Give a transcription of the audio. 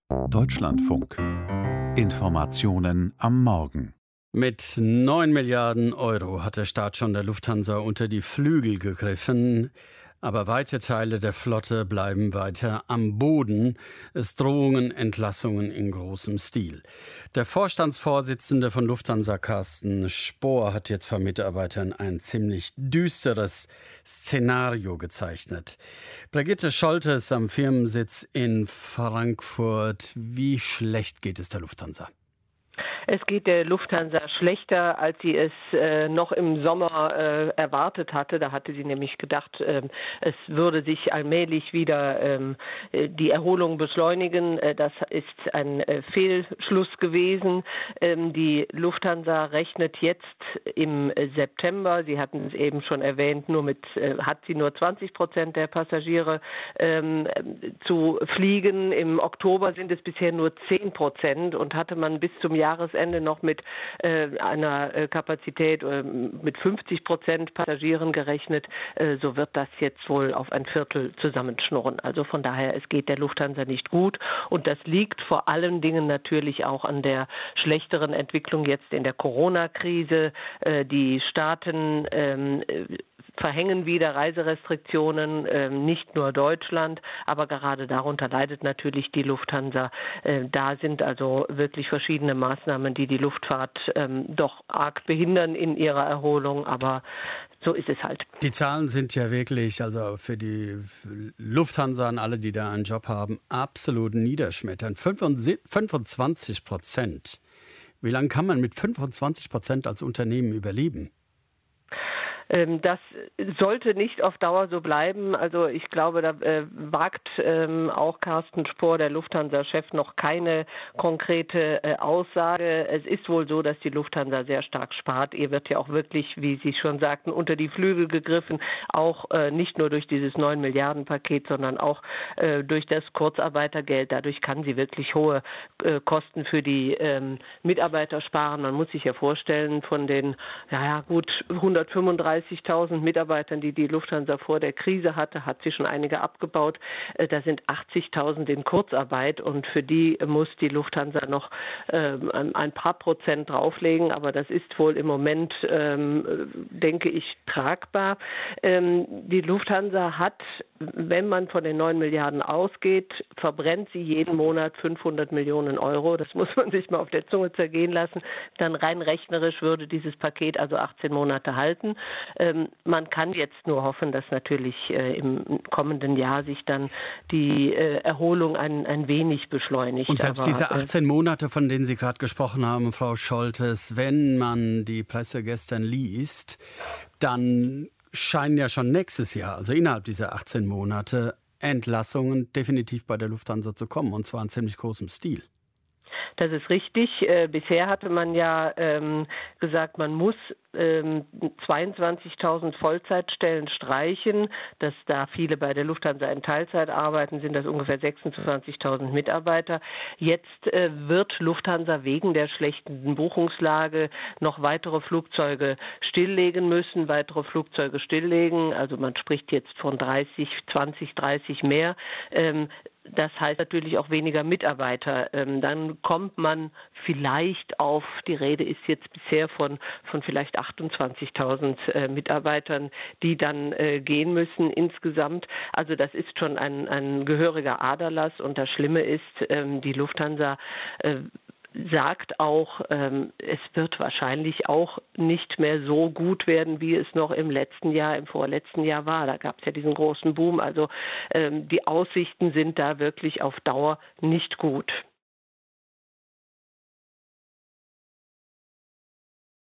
Deutschlandfunk. Informationen am Morgen. Mit 9 Milliarden Euro hat der Staat schon der Lufthansa unter die Flügel gegriffen. Aber weite Teile der Flotte bleiben weiter am Boden. Es drohen Entlassungen in großem Stil. Der Vorstandsvorsitzende von Lufthansa, Carsten Spohr, hat jetzt vor Mitarbeitern ein ziemlich düsteres Szenario gezeichnet. Brigitte Scholtes am Firmensitz in Frankfurt. Wie schlecht geht es der Lufthansa? Es geht der Lufthansa schlechter, als sie es noch im Sommer erwartet hatte. Da hatte sie nämlich gedacht, es würde sich allmählich wieder die Erholung beschleunigen. Das ist ein Fehlschluss gewesen. Die Lufthansa rechnet jetzt im September, Sie hatten es eben schon erwähnt, hat sie nur 20% der Passagiere zu fliegen. Im Oktober sind es bisher nur 10% und hatte man bis zum Jahresende noch mit einer Kapazität mit 50% Passagieren gerechnet, so wird das jetzt wohl auf ein Viertel zusammenschnurren. Also von daher, es geht der Lufthansa nicht gut und das liegt vor allen Dingen natürlich auch an der schlechteren Entwicklung jetzt in der Corona-Krise. Die Staaten verhängen wieder Reiserestriktionen, nicht nur Deutschland, aber gerade darunter leidet natürlich die Lufthansa. Da sind also wirklich verschiedene Maßnahmen, die die Luftfahrt doch arg behindern in ihrer Erholung, aber so ist es halt. Die Zahlen sind ja wirklich, also für die Lufthansa und alle, die da einen Job haben, absolut niederschmetternd. 25%. Wie lange kann man mit 25% als Unternehmen überleben? Das sollte nicht auf Dauer so bleiben. Also ich glaube, da wagt auch Carsten Spohr, der Lufthansa-Chef, noch keine konkrete Aussage. Es ist wohl so, dass die Lufthansa sehr stark spart. Ihr wird ja auch wirklich, wie Sie schon sagten, unter die Flügel gegriffen. Auch nicht nur durch dieses 9-Milliarden-Paket, sondern auch durch das Kurzarbeitergeld. Dadurch kann sie wirklich hohe Kosten für die Mitarbeiter sparen. Man muss sich ja vorstellen, von den gut 135.000 Mitarbeitern, die die Lufthansa vor der Krise hatte, hat sie schon einige abgebaut. Da sind 80.000 in Kurzarbeit und für die muss die Lufthansa noch ein paar Prozent drauflegen. Aber das ist wohl im Moment, denke ich, tragbar. Die Lufthansa hat, wenn man von den 9 Milliarden ausgeht, verbrennt sie jeden Monat 500 Millionen Euro. Das muss man sich mal auf der Zunge zergehen lassen. Dann rein rechnerisch würde dieses Paket also 18 Monate halten. Man kann jetzt nur hoffen, dass natürlich im kommenden Jahr sich dann die Erholung ein wenig beschleunigt. Und selbst diese 18 Monate, von denen Sie gerade gesprochen haben, Frau Scholtes, wenn man die Presse gestern liest, dann scheinen ja schon nächstes Jahr, also innerhalb dieser 18 Monate, Entlassungen definitiv bei der Lufthansa zu kommen, und zwar in ziemlich großem Stil. Das ist richtig. Bisher hatte man ja gesagt, man muss 22.000 Vollzeitstellen streichen. Dass da viele bei der Lufthansa in Teilzeit arbeiten, sind das ungefähr 26.000 Mitarbeiter. Jetzt wird Lufthansa wegen der schlechten Buchungslage noch weitere Flugzeuge stilllegen müssen, Also man spricht jetzt von 20, 30 mehr. Das heißt natürlich auch weniger Mitarbeiter. Dann kommt man vielleicht auf, die Rede ist jetzt bisher von vielleicht 28.000 Mitarbeitern, die dann gehen müssen insgesamt. Also das ist schon ein gehöriger Aderlass und das Schlimme ist, die Lufthansa sagt auch, es wird wahrscheinlich auch nicht mehr so gut werden, wie es noch im vorletzten Jahr war. Da gab es ja diesen großen Boom. Also die Aussichten sind da wirklich auf Dauer nicht gut.